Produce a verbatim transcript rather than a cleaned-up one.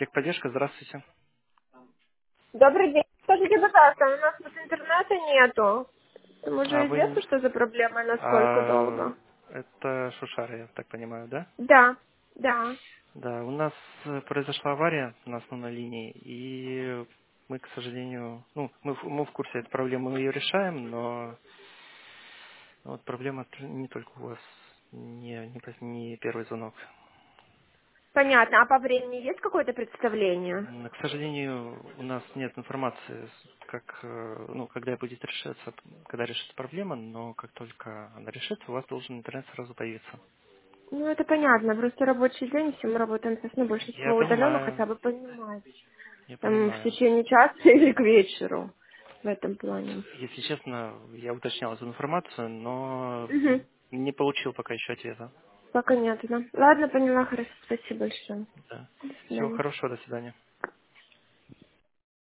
Техподдержка, здравствуйте. Добрый день. Скажите, пожалуйста, у нас тут интернета нету. Вам А уже вы... известно, н- что за проблема и насколько а, долго? это Шушара, я так понимаю, да? Да, да. Да, у нас э, произошла авария на основной линии, и мы, к сожалению, ну, мы, в- мы в курсе этой проблемы, мы ее решаем, но вот проблема т- не только у вас, не, не, пос- не первый звонок. Понятно. А по времени есть какое-то представление? М, К сожалению, у нас нет информации, с- как, э, ну, когда будет решаться, когда решится проблема, но как только она решится, у вас должен интернет сразу появиться. Ну, это понятно. Просто рабочий день, все мы работаем сейчас, ну, Я большинство удаленно, понимаю, хотя бы понимать. я Там в понимаю. течение часа или к вечеру в этом плане. Если честно, я уточнял эту информацию, но Угу. не получил пока еще ответа. Пока нет, да. Ладно, поняла, хорошо. Спасибо большое. Да. До Всего свидания. хорошего, до свидания.